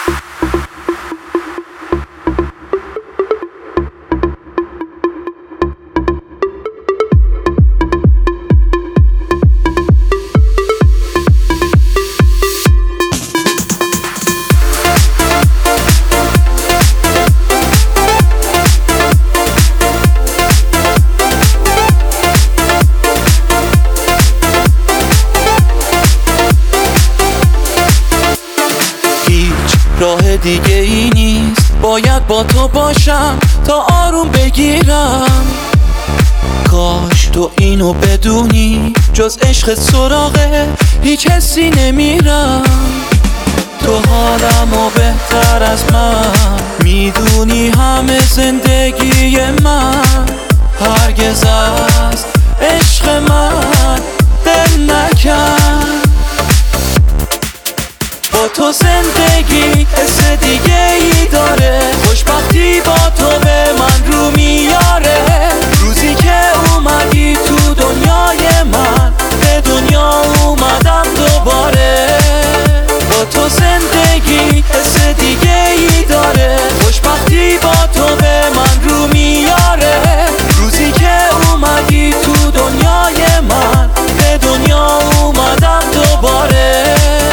راه دیگه ای نیست، باید با تو باشم تا آروم بگیرم. کاش تو اینو بدونی، جز عشق سراغه هیچ حسی نمیرم. تو حالمو بهتر از من میدونی، همه زندگی من هرگز از عشق من دل نکن. با تو زندگی حس دیگه ای داره، خوشبختی با تو به من رو میاره. روزی که اومدی تو دنیای من، به دنیا اومدم دوباره. با تو زندگی حس دیگه ای داره، خوشبختی با تو به من رو میاره. روزی که اومدی تو دنیای من، به دنیا اومدم دوباره.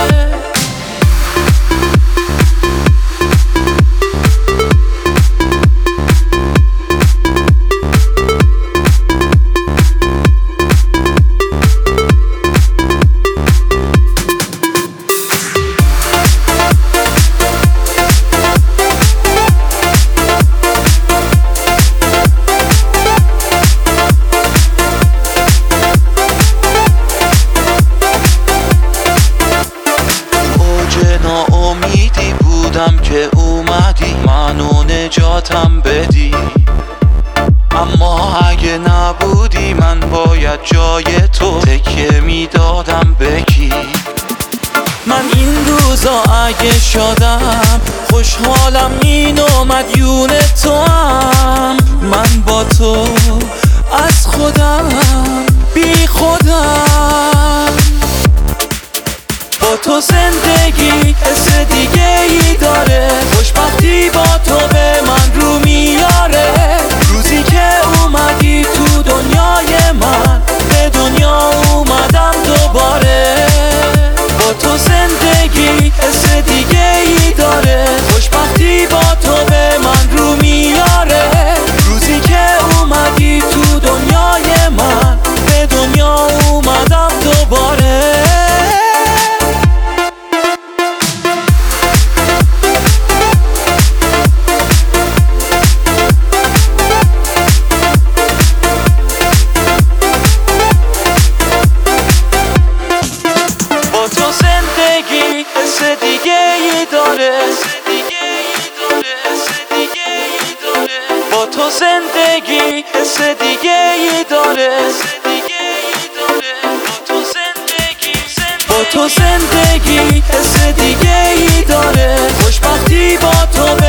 ناامیدی بودم که اومدی منو نجاتم بدی، اما اگه نبودی من باید جای تو تکیه میدادم به کی. من این روزا اگه شدم خوشحالم، این مدیون تو هم. من با تو از خودم بی خودم. با تو زندگی حس دیگه ای داره، خوشبختی با تو به من رو میاره. روزی که اومدی تو دنیای من، به دنیا اومدم دوباره. با تو زندگی حس دیگه ای داره، خوشبختی با تو به من رو میاره. روزی که اومدی تو دنیای من، به دنیا اومدم دوباره. با تو زندگی حس دیگه ای داره. با تو زندگی حس دیگه ای داره، خوشبختی با تو